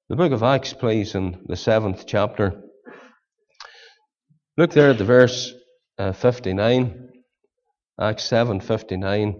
The book of Acts, please, in the 7th chapter. Look there at the verse 59, Acts 7:59.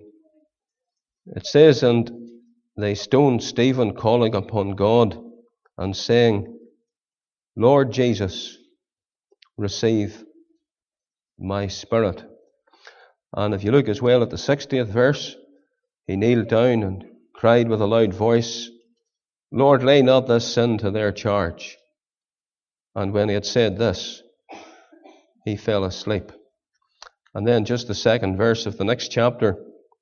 It says, "And they stoned Stephen, calling upon God and saying, Lord Jesus, receive my spirit." And if you look as well at the 60th verse, he kneeled down and cried with a loud voice, Lord, lay not this sin to their charge. And when he had said this, he fell asleep. And then just the second verse of the next chapter,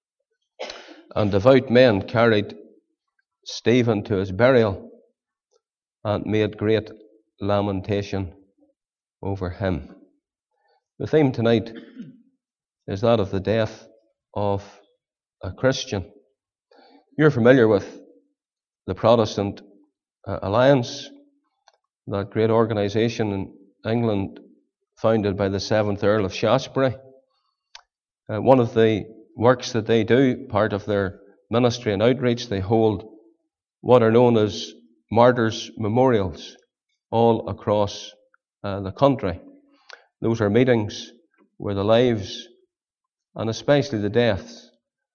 and devout men carried Stephen to his burial and made great lamentation over him. The theme tonight is that of the death of a Christian. You're familiar with the Protestant Alliance, that great organisation in England founded by the 7th Earl of Shaftesbury. One of the works that they do, part of their ministry and outreach, they hold what are known as martyrs' memorials all across the country. Those are meetings where the lives and especially the deaths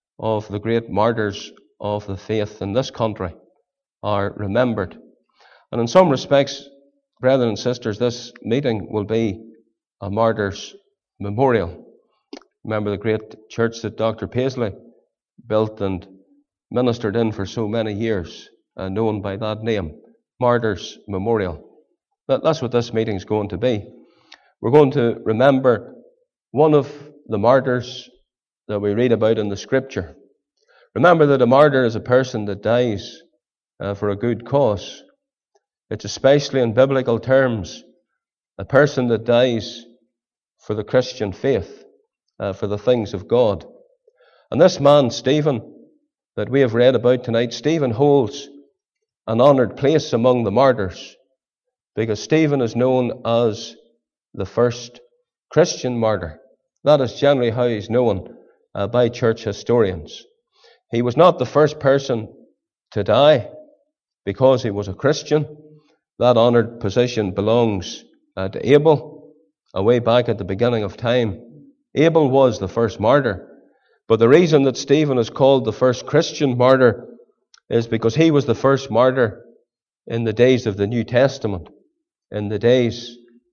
of the great martyrs of the faith in this country are remembered. And in some respects, brethren and sisters, this meeting will be a martyr's memorial. Remember the great church that Dr. Paisley built and ministered in for so many years, known by that name, Martyr's Memorial. That's what this meeting is going to be. We're going to remember one of the martyrs that we read about in the Scripture. Remember that a martyr is a person that dies for a good cause. It's especially in biblical terms a person that dies for the Christian faith, for the things of God. And this man, Stephen, that we have read about tonight, Stephen holds an honoured place among the martyrs because Stephen is known as the first Christian martyr. That is generally how he's known by church historians. He was not the first person to die because he was a Christian. That honoured position belongs to Abel, way back at the beginning of time. Abel was the first martyr. But the reason that Stephen is called the first Christian martyr is because he was the first martyr in the days of the New Testament, in the days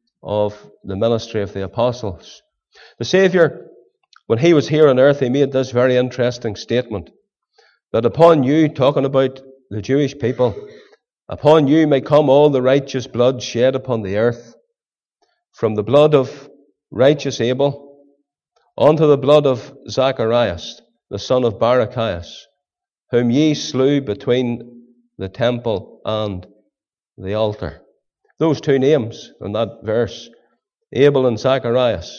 of the ministry of the apostles. The Saviour, when he was here on earth, he made this very interesting statement, that upon you, talking about the Jewish people, upon you may come all the righteous blood shed upon the earth, from the blood of righteous Abel unto the blood of Zacharias, the son of Barachias, whom ye slew between the temple and the altar. Those two names in that verse, Abel and Zacharias,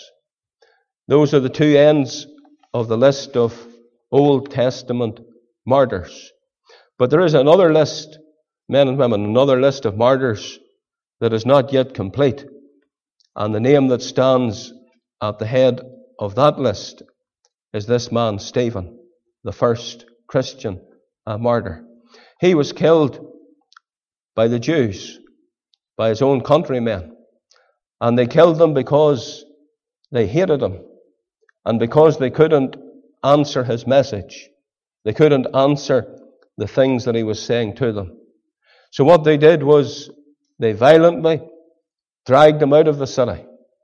those are the two ends of the list of Old Testament martyrs. But there is another list, men and women, another list of martyrs that is not yet complete. And the name that stands at the head of that list is this man, Stephen, the first Christian martyr. He was killed by the Jews, by his own countrymen. And they killed him because they hated him and because they couldn't answer his message. They couldn't answer the things that he was saying to them. So what they did was they violently dragged him out of the city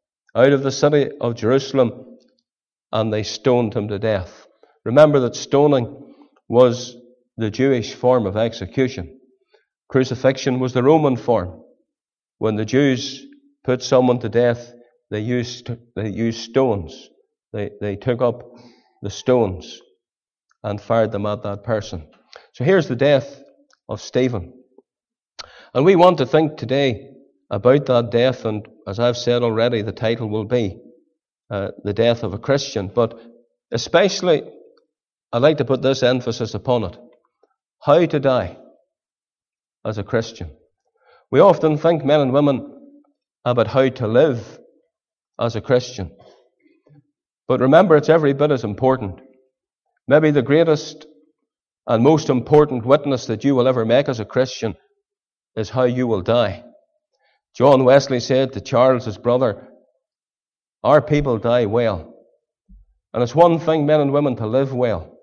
of Jerusalem, and they stoned him to death. Remember that stoning was the Jewish form of execution. Crucifixion was the Roman form. When the Jews put someone to death, they used stones. They took up the stones and fired them at that person. So here's the death of Stephen. And we want to think today about that death, and as I've said already, the title will be The Death of a Christian. But especially, I'd like to put this emphasis upon it. How to die as a Christian. We often think, men and women, about how to live as a Christian. But remember, it's every bit as important. Maybe the greatest and most important witness that you will ever make as a Christian is how you will die. John Wesley said to Charles, his brother, our people die well. And it's one thing, men and women, to live well,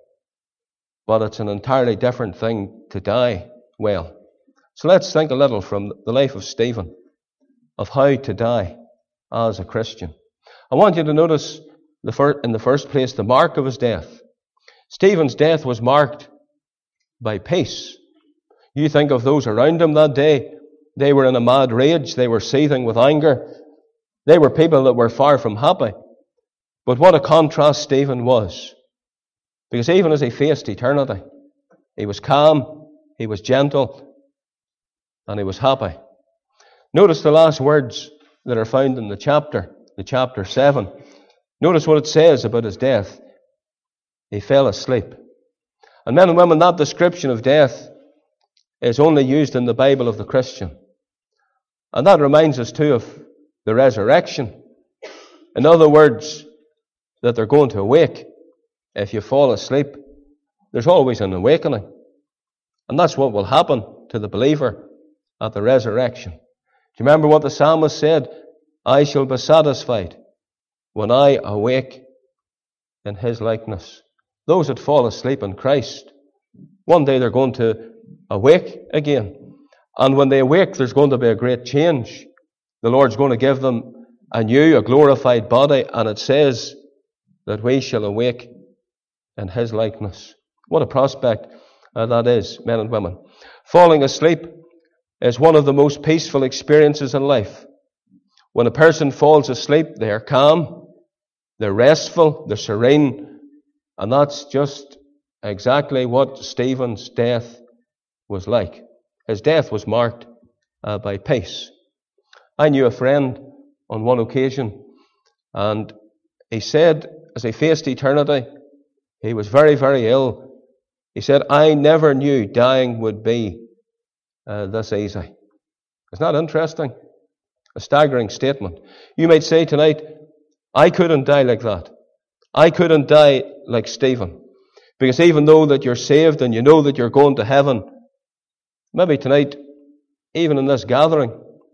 but it's an entirely different thing to die well. So let's think a little from the life of Stephen, of how to die as a Christian. I want you to notice, in the first place, the mark of his death. Stephen's death was marked by peace. You think of those around him that day. They were in a mad rage. They were seething with anger. They were people that were far from happy. But what a contrast Stephen was. Because even as he faced eternity, he was calm, he was gentle, and he was happy. Notice the last words that are found in the chapter 7. Notice what it says about his death. He fell asleep. And men and women, that description of death is only used in the Bible of the Christian. And that reminds us too of the resurrection. In other words, that they're going to awake. If you fall asleep, there's always an awakening. And that's what will happen to the believer at the resurrection. Do you remember what the psalmist said? I shall be satisfied when I awake in his likeness. Those that fall asleep in Christ, one day they're going to awake again. And when they awake, there's going to be a great change. The Lord's going to give them a new, a glorified body, and it says that we shall awake in his likeness. What a prospect that is, men and women. Falling asleep is one of the most peaceful experiences in life. When a person falls asleep, they are calm, they're restful, they're serene, and that's just exactly what Stephen's death was like. His death was marked by peace. I knew a friend on one occasion, and he said, as he faced eternity, he was very, very ill. He said, I never knew dying would be this easy. Isn't that interesting? A staggering statement. You might say tonight, I couldn't die like that. I couldn't die like Stephen. Because even though that you're saved and you know that you're going to heaven, maybe tonight, even in this gathering,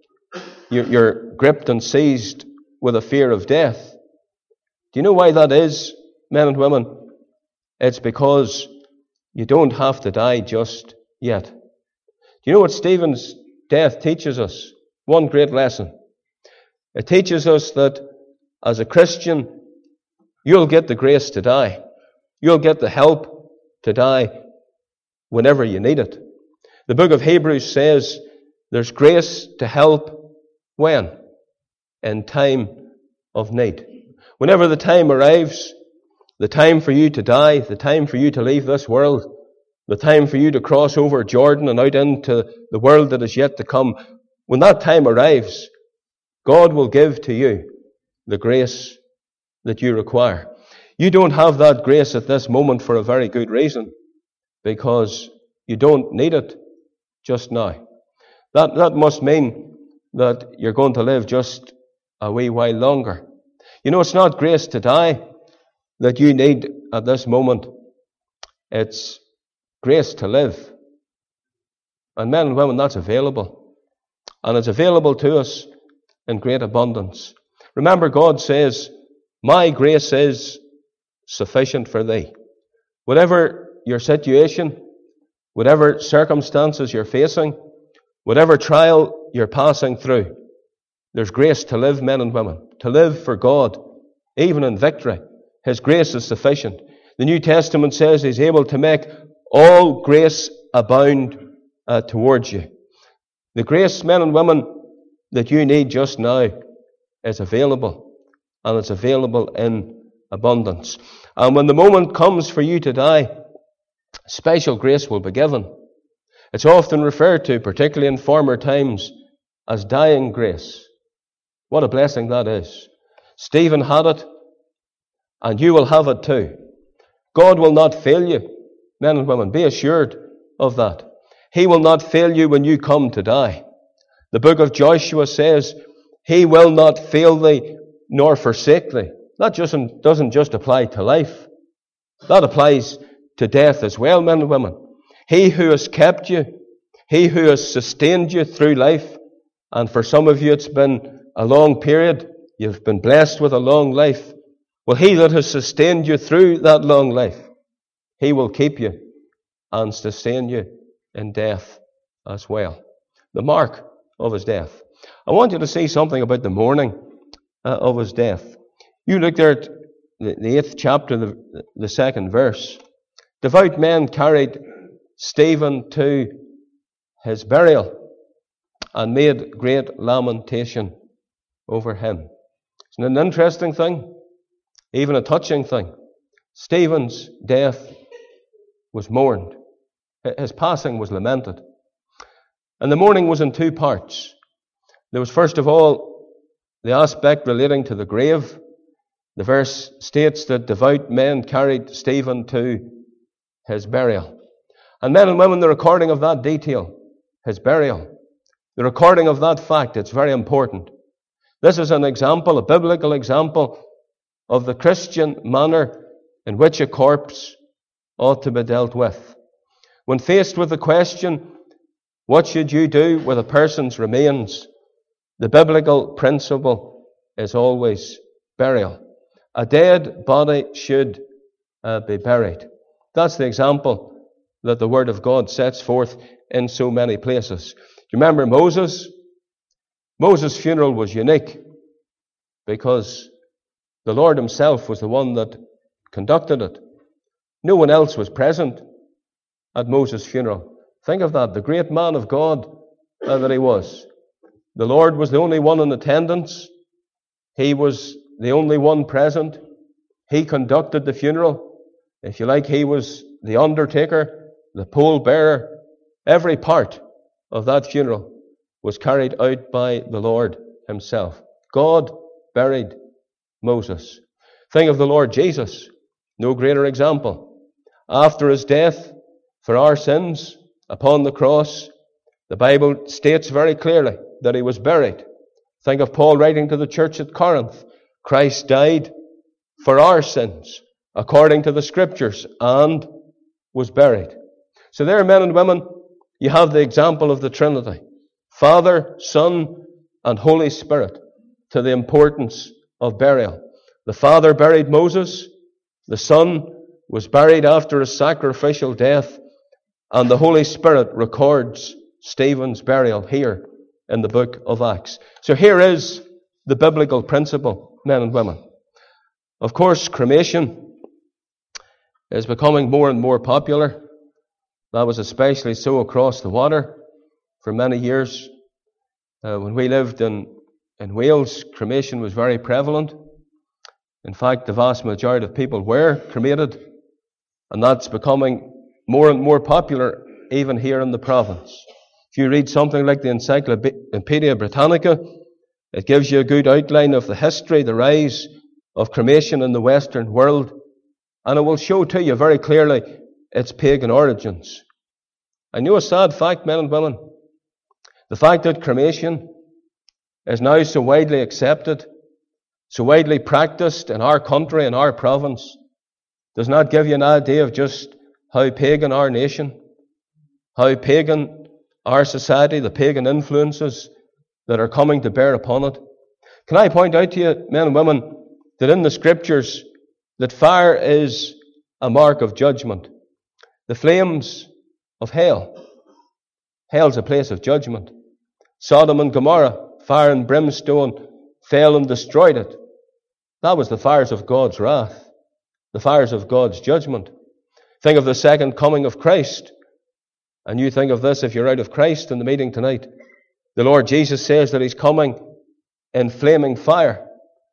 you're gripped and seized with a fear of death. Do you know why that is, men and women? It's because you don't have to die just yet. Do you know what Stephen's death teaches us? One great lesson. It teaches us that as a Christian, you'll get the grace to die. You'll get the help to die whenever you need it. The book of Hebrews says there's grace to help when? In time of need. Whenever the time arrives, the time for you to die, the time for you to leave this world, the time for you to cross over Jordan and out into the world that is yet to come, when that time arrives, God will give to you the grace that you require. You don't have that grace at this moment for a very good reason, because you don't need it just now. That must mean that you're going to live just a wee while longer. You know, it's not grace to die that you need at this moment. It's grace to live. And men and women, that's available. And it's available to us in great abundance. Remember, God says, my grace is sufficient for thee. Whatever your situation, whatever circumstances you're facing, whatever trial you're passing through, there's grace to live, men and women, to live for God, even in victory. His grace is sufficient. The New Testament says He's able to make all grace abound towards you. The grace, men and women, that you need just now is available, and it's available in abundance. And when the moment comes for you to die, special grace will be given. It's often referred to, particularly in former times, as dying grace. What a blessing that is. Stephen had it, and you will have it too. God will not fail you, men and women. Be assured of that. He will not fail you when you come to die. The book of Joshua says, He will not fail thee nor forsake thee. That doesn't just apply to life. That applies to death as well, men and women. He who has kept you, He who has sustained you through life, and for some of you it's been a long period, you've been blessed with a long life. Well, he that has sustained you through that long life, he will keep you and sustain you in death as well. The mark of his death. I want you to see something about the mourning of his death. You look there at the 8th chapter, the 2nd verse. Devout men carried Stephen to his burial and made great lamentation over him. Isn't it an interesting thing? Even a touching thing. Stephen's death was mourned. His passing was lamented. And the mourning was in two parts. There was first of all the aspect relating to the grave. The verse states that devout men carried Stephen to his burial. And men and women, the recording of that detail, his burial, the recording of that fact, it's very important. This is an example, a biblical example of the Christian manner in which a corpse ought to be dealt with. When faced with the question, what should you do with a person's remains? The biblical principle is always burial. A dead body should be buried. That's the example that the Word of God sets forth in so many places. Do you remember Moses? Moses' funeral was unique because the Lord himself was the one that conducted it. No one else was present at Moses' funeral. Think of that, the great man of God that he was. The Lord was the only one in attendance. He was the only one present. He conducted the funeral. If you like, he was the undertaker, the pallbearer. Every part of that funeral was carried out by the Lord himself. God buried Moses. Think of the Lord Jesus. No greater example. After his death for our sins upon the cross, the Bible states very clearly that he was buried. Think of Paul writing to the church at Corinth. Christ died for our sins according to the Scriptures and was buried. So there, men and women, you have the example of the Trinity. Father, Son, and Holy Spirit to the importance of burial. The Father buried Moses. The Son was buried after his sacrificial death. And the Holy Spirit records Stephen's burial here in the book of Acts. So here is the biblical principle, men and women. Of course, cremation is becoming more and more popular. That was especially so across the water for many years. When we lived in Wales, cremation was very prevalent. In fact, the vast majority of people were cremated, and that's becoming more and more popular even here in the province. If you read something like the Encyclopedia Britannica, it gives you a good outline of the history, the rise of cremation in the Western world, and it will show to you very clearly its pagan origins. I know a sad fact, men and women. The fact that cremation is now so widely accepted, so widely practiced in our country, in our province, does not give you an idea of just how pagan our nation, how pagan our society, the pagan influences that are coming to bear upon it. Can I point out to you, men and women, that in the Scriptures, that fire is a mark of judgment. The flames of hell. Hell's a place of judgment. Sodom and Gomorrah, fire and brimstone, fell and destroyed it. That was the fires of God's wrath, the fires of God's judgment. Think of the second coming of Christ. And you think of this if you're out of Christ in the meeting tonight. The Lord Jesus says that he's coming in flaming fire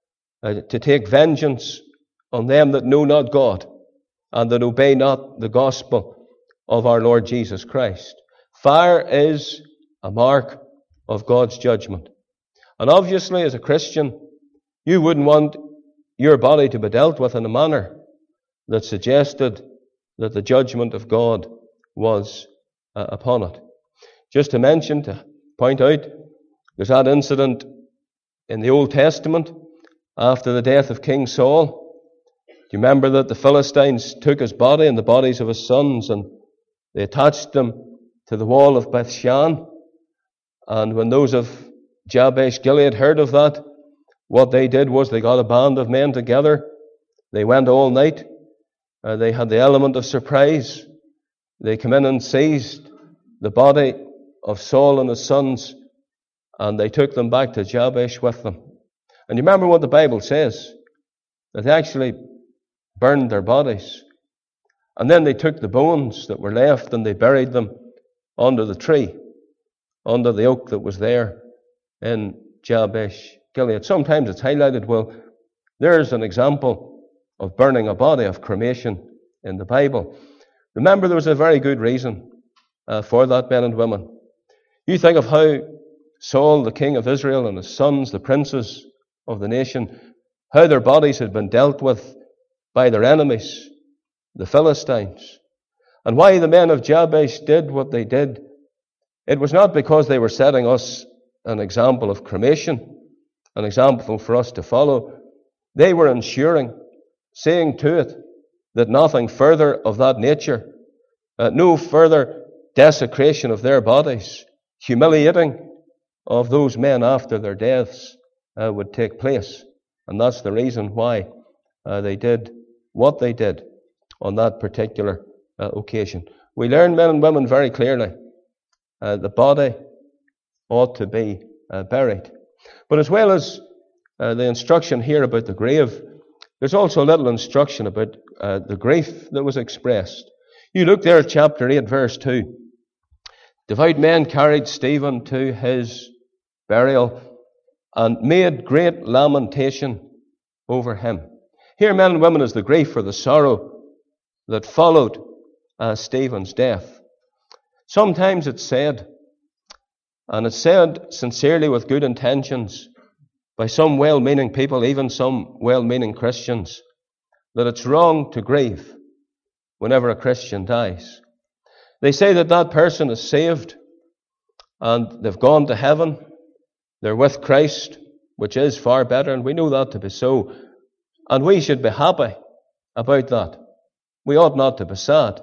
to take vengeance on them that know not God and that obey not the gospel of our Lord Jesus Christ. Fire is a mark of God's judgment. And obviously, as a Christian, you wouldn't want your body to be dealt with in a manner that suggested that the judgment of God was upon it. Just to mention, to point out, there's that incident in the Old Testament after the death of King Saul. Do you remember that the Philistines took his body and the bodies of his sons and they attached them to the wall of Bethshan. And when those of Jabesh Gilead heard of that, what they did was they got a band of men together. They went all night. They had the element of surprise. They came in and seized the body of Saul and his sons, and they took them back to Jabesh with them. And you remember what the Bible says, that they actually burned their bodies. And then they took the bones that were left and they buried them under the tree, under the oak that was there in Jabesh Gilead. Sometimes it's highlighted, well, there's an example of burning a body, of cremation in the Bible. Remember, there was a very good reason for that, men and women. You think of how Saul, the king of Israel, and his sons, the princes of the nation, how their bodies had been dealt with by their enemies, the Philistines. And why the men of Jabesh did what they did, it was not because they were setting us an example of cremation, an example for us to follow. They were ensuring, seeing to it, that nothing further of that nature, no further desecration of their bodies, humiliating of those men after their deaths would take place. And that's the reason why they did what they did on that particular occasion. We learn, men and women, very clearly, the body ought to be buried. But as well as the instruction here about the grave, there's also a little instruction about the grief that was expressed. You look there at chapter 8, verse 2. Devout men carried Stephen to his burial and made great lamentation over him. Here, men and women, is the grief or the sorrow that followed Stephen's death. Sometimes it's said, and it's said sincerely with good intentions by some well-meaning people, even some well-meaning Christians, that it's wrong to grieve whenever a Christian dies. They say that that person is saved and they've gone to heaven. They're with Christ, which is far better, and we know that to be so. And we should be happy about that. We ought not to be sad.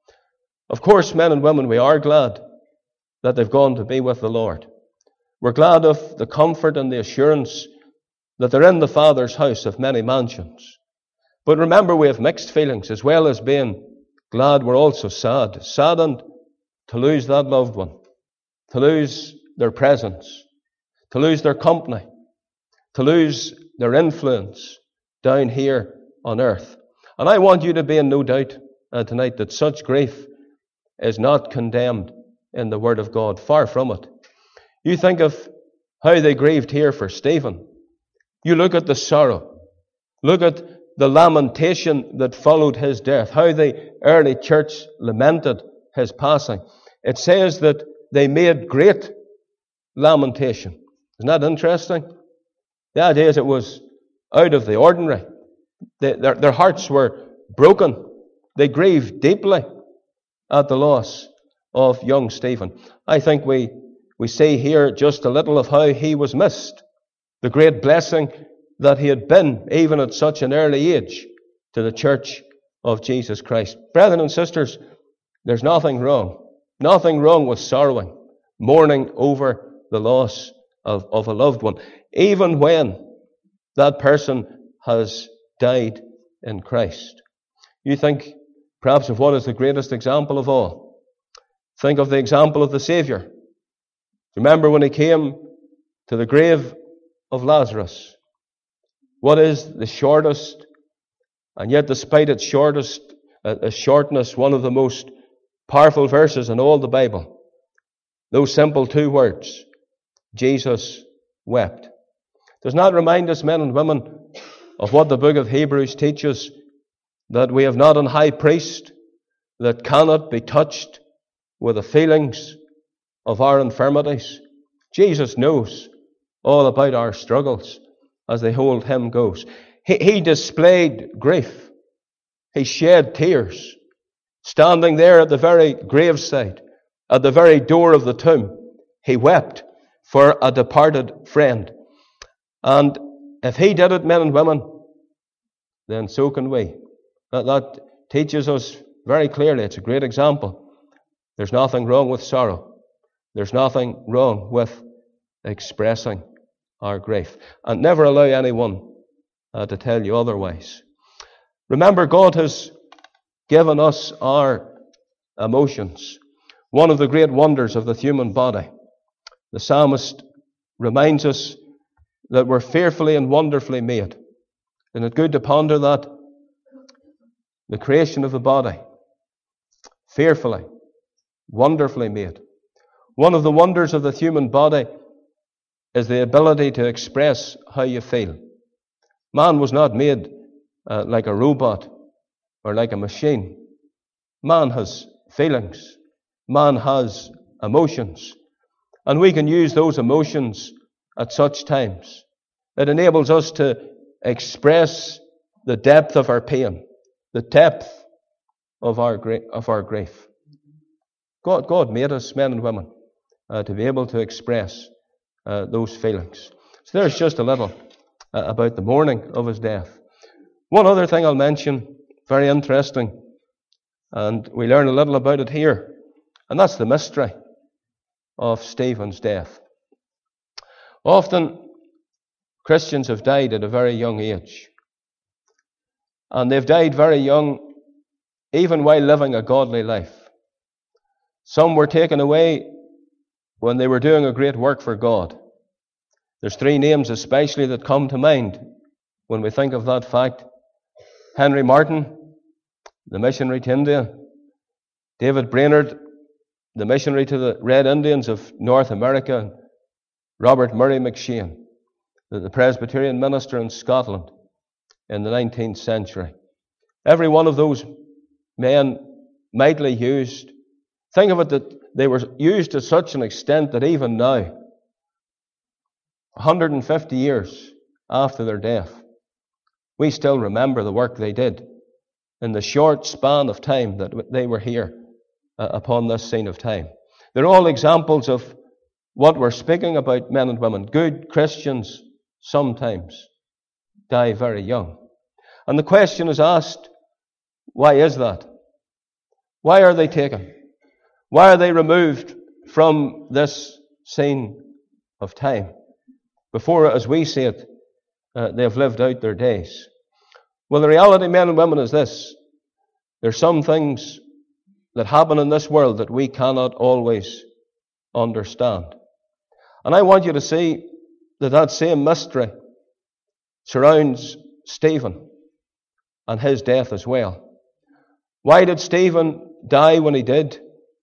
Of course, men and women, we are glad that they've gone to be with the Lord. We're glad of the comfort and the assurance that they're in the Father's house of many mansions. But remember, we have mixed feelings. As well as being glad, we're also sad. Saddened to lose that loved one, to lose their presence, to lose their company, to lose their influence down here on earth. And I want you to be in no doubt tonight that such grief is not condemned in the Word of God. Far from it. You think of how they grieved here for Stephen. You look at the sorrow. Look at the lamentation that followed his death. How the early church lamented his passing. It says that they made great lamentation. Isn't that interesting? The idea is it was out of the ordinary. Their hearts were broken. They grieved deeply at the loss of young Stephen. I think we see here just a little of how he was missed. The great blessing that he had been, even at such an early age, to the church of Jesus Christ. Brethren and sisters, there's nothing wrong. Nothing wrong with sorrowing, mourning over the loss of a loved one, even when that person has died in Christ. You think perhaps of what is the greatest example of all. Think of the example of the Savior. Remember when he came to the grave of Lazarus. What is the shortest, and yet despite its shortness, one of the most powerful verses in all the Bible? Those simple two words, Jesus wept. Does not remind us, men and women, of what the book of Hebrews teaches, that we have not an high priest that cannot be touched with the feelings of our infirmities. Jesus knows all about our struggles, as the whole hymn goes. He displayed grief. He shed tears, standing there at the very graveside, at the very door of the tomb. He wept for a departed friend. And if he did it, men and women, then so can we. That teaches us very clearly. It's a great example There's nothing wrong with sorrow. There's nothing wrong with expressing our grief. And never allow anyone to tell you otherwise. Remember, God has given us our emotions. One of the great wonders of the human body. The psalmist reminds us that we're fearfully and wonderfully made. Isn't it good to ponder that? The creation of the body. Fearfully, wonderfully made. One of the wonders of the human body is the ability to express how you feel. Man was not made like a robot or like a machine. Man has feelings. Man has emotions. And we can use those emotions at such times. It enables us to express the depth of our pain, the depth of our grief. God made us, men and women, to be able to express those feelings. So there's just a little about the mourning of his death. One other thing I'll mention, very interesting, and we learn a little about it here, and that's the mystery of Stephen's death. Often, Christians have died at a very young age, and they've died very young even while living a godly life. Some were taken away when they were doing a great work for God. There's three names especially that come to mind when we think of that fact. Henry Martin, the missionary to India. David Brainerd, the missionary to the Red Indians of North America. Robert Murray McShane, the Presbyterian minister in Scotland in the 19th century. Every one of those men mightily used. Think of it that they were used to such an extent that even now, 150 years after their death, we still remember the work they did in the short span of time that they were here upon this scene of time. They're all examples of what we're speaking about, men and women. Good Christians sometimes die very young. And the question is asked, why is that? Why are they taken? Why are they removed from this scene of time? Before, as we see it, they have lived out their days. Well, the reality, men and women, is this. There's some things that happen in this world that we cannot always understand. And I want you to see that that same mystery surrounds Stephen and his death as well. Why did Stephen die when he did?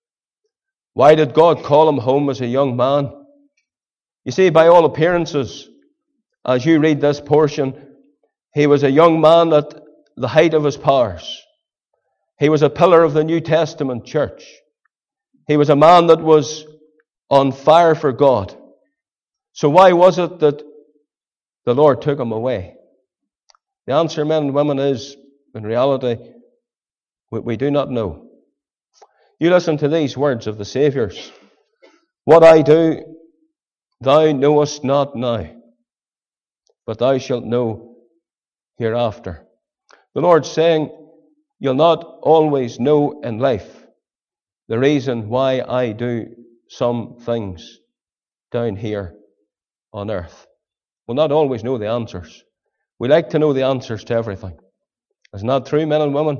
Why did God call him home as a young man? You see, by all appearances, as you read this portion, he was a young man at the height of his powers. He was a pillar of the New Testament church. He was a man that was on fire for God. So why was it that the Lord took him away? The answer, men and women, is, in reality, we do not know. You listen to these words of the Saviour's. What I do, thou knowest not now, but thou shalt know hereafter. The Lord's saying, you'll not always know in life the reason why I do some things down here on earth. We'll not always know the answers. We like to know the answers to everything. Isn't that true, men and women?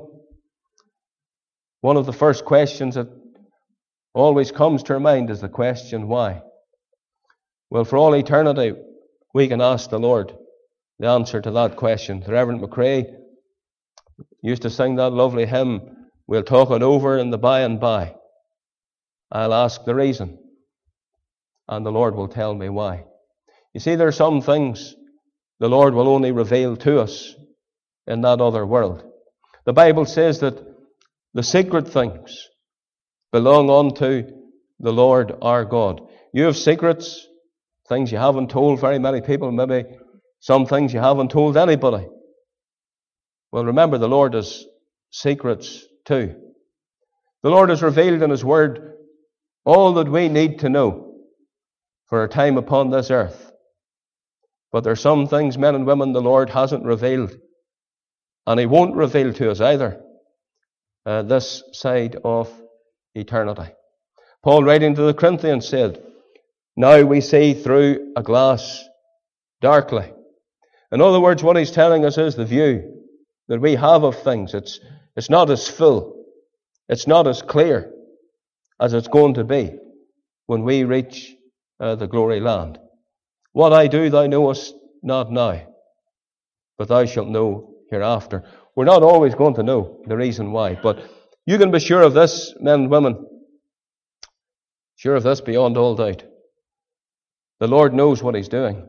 One of the first questions that always comes to our mind is the question, why? Well, for all eternity, we can ask the Lord the answer to that question. The Reverend McRae used to sing that lovely hymn, we'll talk it over in the by and by. I'll ask the reason, and the Lord will tell me why. You see, there are some things the Lord will only reveal to us in that other world. The Bible says that the secret things belong unto the Lord our God. You have secrets, things you haven't told very many people, maybe some things you haven't told anybody. Well, remember, the Lord has secrets too. The Lord has revealed in His Word all that we need to know for our time upon this earth. But there are some things, men and women, the Lord hasn't revealed, and He won't reveal to us either this side of eternity. Paul, writing to the Corinthians, said, now we see through a glass darkly. In other words, what he's telling us is the view that we have of things. It's not as full, it's not as clear as it's going to be when we reach the glory land. What I do thou knowest not now, but thou shalt know hereafter. We're not always going to know the reason why, but you can be sure of this, men and women, sure of this beyond all doubt. The Lord knows what he's doing,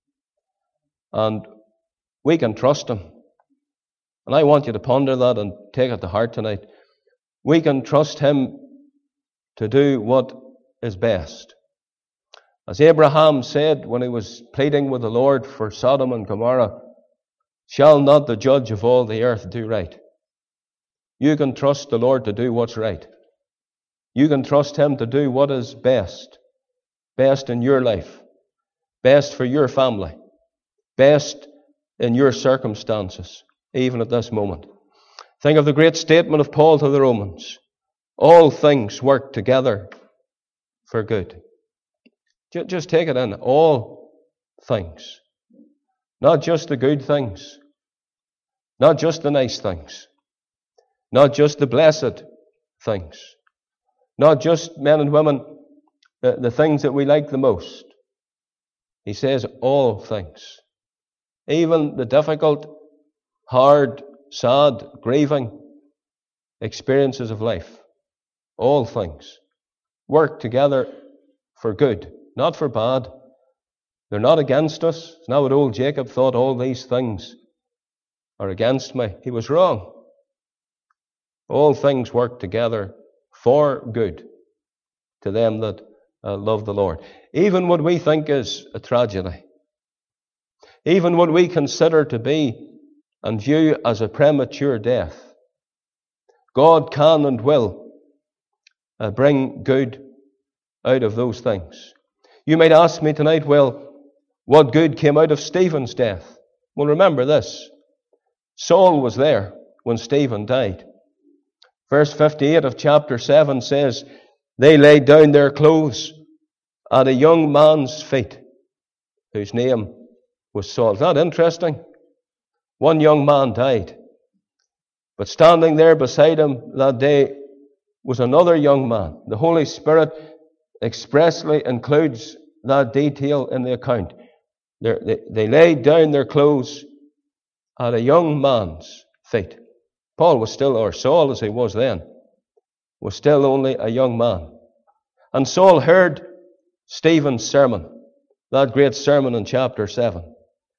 and we can trust him. And I want you to ponder that and take it to heart tonight. We can trust him to do what is best. As Abraham said when he was pleading with the Lord for Sodom and Gomorrah, shall not the judge of all the earth do right? You can trust the Lord to do what's right. You can trust him to do what is best. Best in your life. Best for your family. Best in your circumstances, even at this moment. Think of the great statement of Paul to the Romans. All things work together for good. Just take it in. All things. Not just the good things. Not just the nice things. Not just the blessed things. Not just, men and women, the things that we like the most. He says all things. Even the difficult, hard, sad, grieving experiences of life. All things work together for good, not for bad. They're not against us. It's not what old Jacob thought, all these things are against me. He was wrong. All things work together for good to them that love the Lord. Even what we think is a tragedy, even what we consider to be and view as a premature death, God can and will bring good out of those things. You might ask me tonight, well, what good came out of Stephen's death? Well, remember this. Saul was there when Stephen died. Verse 58 of chapter 7 says, they laid down their clothes at a young man's feet, whose name was Saul. Is that interesting? One young man died. But standing there beside him that day was another young man. The Holy Spirit expressly includes that detail in the account. They laid down their clothes at a young man's feet. Paul was still, or Saul as he was then, was still only a young man. And Saul heard Stephen's sermon, that great sermon in chapter 7.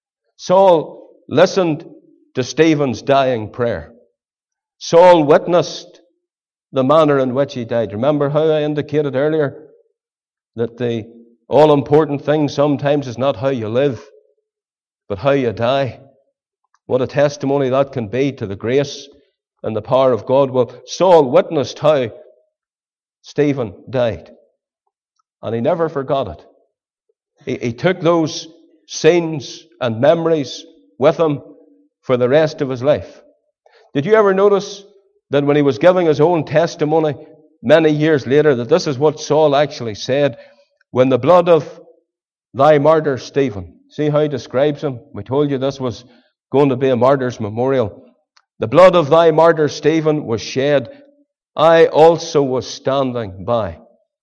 Saul listened to Stephen's dying prayer. Saul witnessed the manner in which he died. Remember how I indicated earlier that the all-important thing sometimes is not how you live, but how you die. What a testimony that can be to the grace and the power of God. Well, Saul witnessed how Stephen died, and he never forgot it. He took those scenes and memories with him for the rest of his life. Did you ever notice that when he was giving his own testimony many years later, that this is what Saul actually said? When the blood of thy martyr Stephen, see how he describes him? We told you this was going to be a martyr's memorial. The blood of thy martyr Stephen was shed. I also was standing by.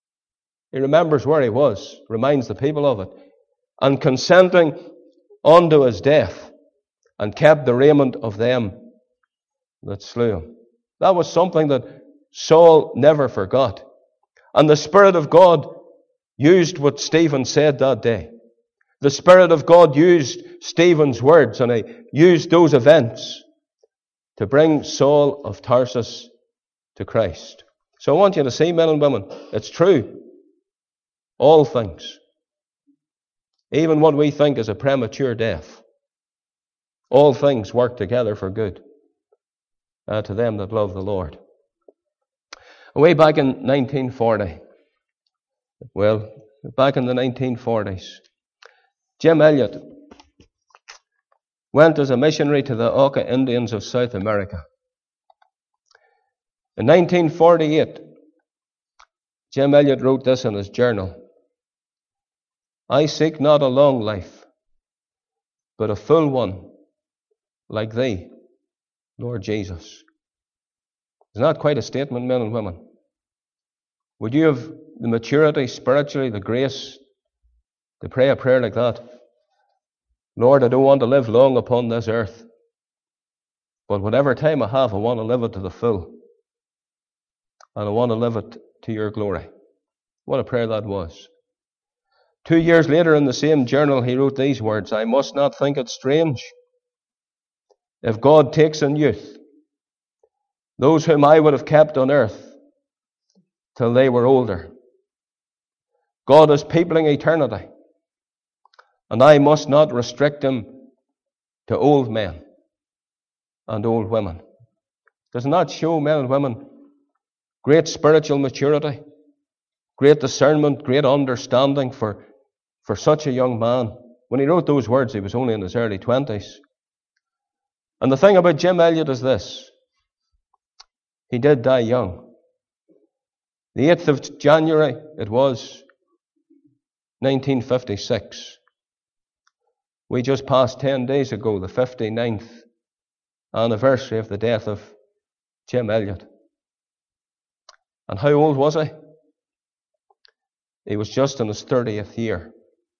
He remembers where he was, reminds the people of it, and consenting unto his death, and kept the raiment of them that slew him. That was something that Saul never forgot. And the Spirit of God used what Stephen said that day. The Spirit of God used Stephen's words, and he used those events to bring Saul of Tarsus to Christ. So I want you to see, men and women, it's true. All things, even what we think is a premature death, all things work together for good to them that love the Lord. Way back in 1940, well, back in the 1940s, Jim Elliot went as a missionary to the Auca Indians of South America. In 1948, Jim Elliot wrote this in his journal. I seek not a long life, but a full one, like thee, Lord Jesus. Isn't that quite a statement, men and women? Would you have the maturity spiritually, the grace, to pray a prayer like that? Lord, I don't want to live long upon this earth, but whatever time I have, I want to live it to the full. And I want to live it to your glory. What a prayer that was. 2 years later in the same journal, he wrote these words, I must not think it strange if God takes in youth those whom I would have kept on earth till they were older. God is peopling eternity, and I must not restrict him to old men and old women. Doesn't that show, men and women, great spiritual maturity, great discernment, great understanding for such a young man? When he wrote those words, he was only in his early 20s. And the thing about Jim Elliot is this. He did die young. The 8th of January, it was 1956. We just passed 10 days ago, the 59th anniversary of the death of Jim Elliot. And how old was he? He was just in his 30th year.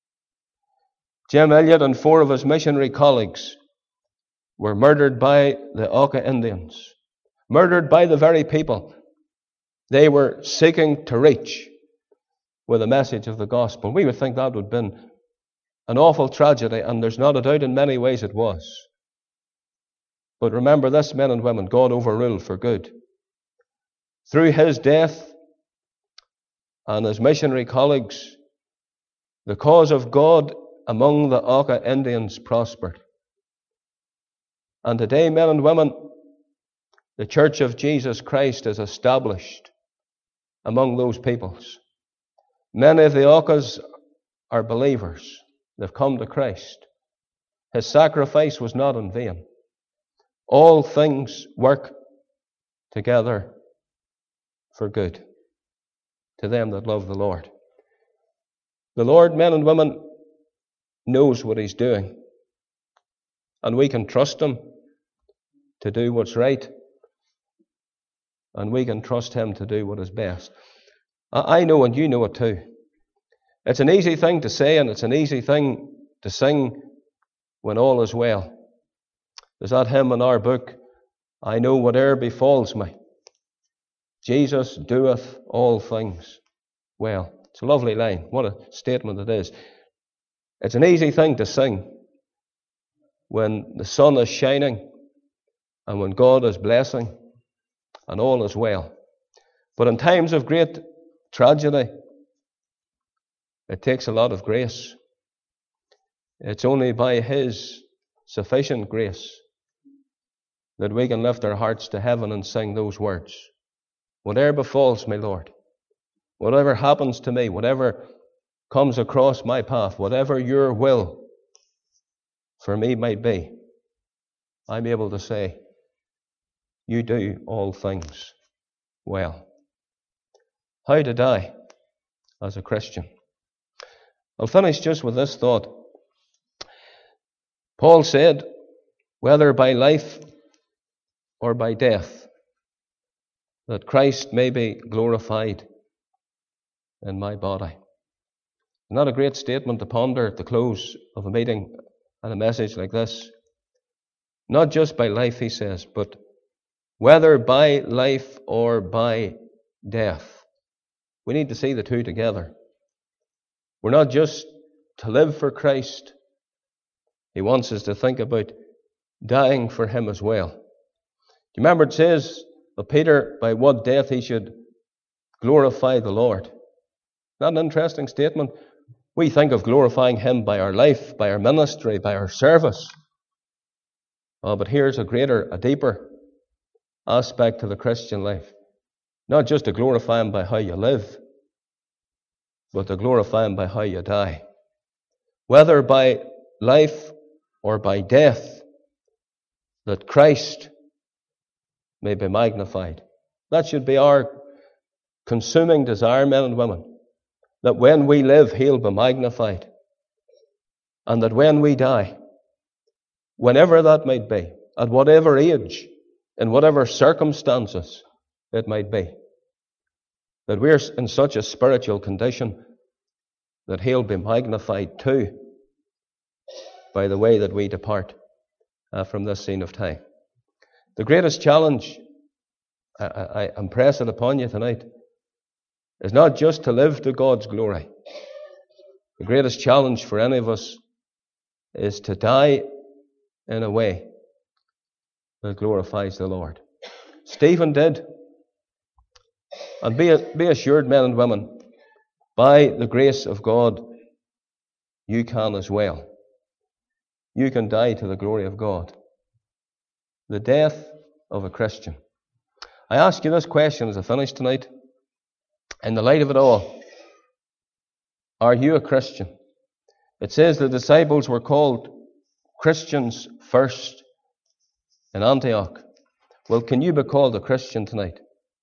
Jim Elliot and 4 of his missionary colleagues were murdered by the Auca Indians, murdered by the very people they were seeking to reach with the message of the gospel. We would think that would have been an awful tragedy, and there's not a doubt in many ways it was. But remember this, men and women, God overruled for good. Through his death and his missionary colleagues, the cause of God among the Auca Indians prospered. And today, men and women, the Church of Jesus Christ is established among those peoples. Many of the Aucas are believers. They've come to Christ. His sacrifice was not in vain. All things work together for good to them that love the Lord. The Lord, men and women, knows what he's doing. And we can trust him to do what's right. And we can trust him to do what is best. I know, and you know it too. It's an easy thing to say, and it's an easy thing to sing when all is well. There's that hymn in our book, I know whate'er befalls me, Jesus doeth all things well. It's a lovely line. What a statement it is. It's an easy thing to sing when the sun is shining and when God is blessing and all is well. But in times of great tragedy, it takes a lot of grace. It's only by his sufficient grace that we can lift our hearts to heaven and sing those words. Whatever befalls me, Lord, whatever happens to me, whatever comes across my path, whatever your will for me might be, I'm able to say, you do all things well. How to die as a Christian. I'll finish just with this thought. Paul said, whether by life or by death, that Christ may be glorified in my body. Not a great statement to ponder at the close of a meeting and a message like this. Not just by life, he says, but whether by life or by death. We need to see the two together. We're not just to live for Christ. He wants us to think about dying for him as well. Do you remember it says of Peter, by what death he should glorify the Lord? Not an interesting statement? We think of glorifying him by our life, by our ministry, by our service. Oh, but here's a deeper aspect to the Christian life. Not just to glorify him by how you live, but to glorify him by how you die. Whether by life or by death, that Christ may be magnified. That should be our consuming desire, men and women, that when we live, He'll be magnified. And that when we die, whenever that might be, at whatever age, in whatever circumstances it might be, that we're in such a spiritual condition that He'll be magnified too by the way that we depart from this scene of time. The greatest challenge, I impress it upon you tonight, is not just to live to God's glory. The greatest challenge for any of us is to die in a way that glorifies the Lord. Stephen did. And be assured, men and women, by the grace of God, you can as well. You can die to the glory of God. The death of a Christian. I ask you this question as I finish tonight. In the light of it all, are you a Christian? It says the disciples were called Christians first in Antioch. Well, can you be called a Christian tonight?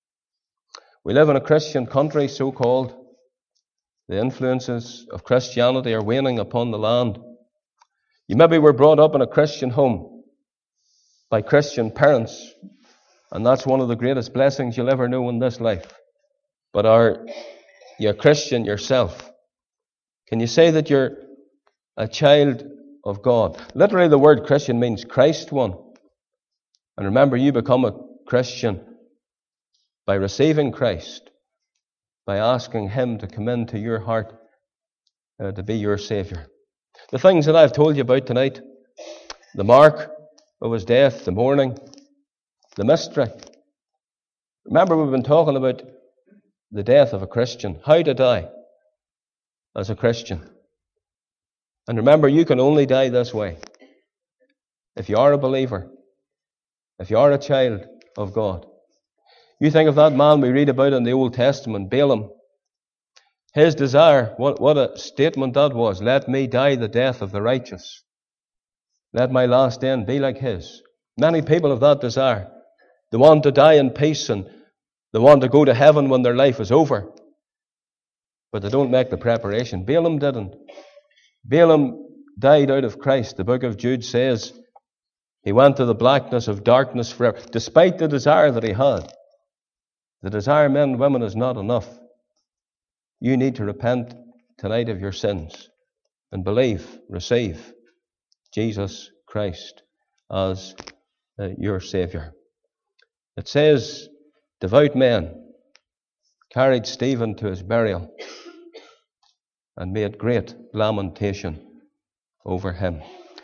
We live in a Christian country, so-called. The influences of Christianity are waning upon the land. You maybe were brought up in a Christian home by Christian parents, and that's one of the greatest blessings you'll ever know in this life. But are you a Christian yourself? Can you say that you're a child of God? Literally, the word Christian means Christ one. And remember, you become a Christian by receiving Christ, by asking Him to come into your heart to be your Saviour. The things that I've told you about tonight, the mark of His death, the mourning, the mystery. Remember, we've been talking about the death of a Christian, how to die as a Christian. And remember, you can only die this way. If you are a believer, if you are a child of God. You think of that man we read about in the Old Testament, Balaam. His desire, what a statement that was. Let me die the death of the righteous. Let my last end be like his. Many people have that desire. They want to die in peace and they want to go to heaven when their life is over. But they don't make the preparation. Balaam didn't. Balaam died out of Christ. The book of Jude says he went to the blackness of darkness forever, despite the desire that he had. The desire, men and women, is not enough. You need to repent tonight of your sins and believe, receive Jesus Christ as your Saviour. It says, devout men carried Stephen to his burial and made great lamentation over him.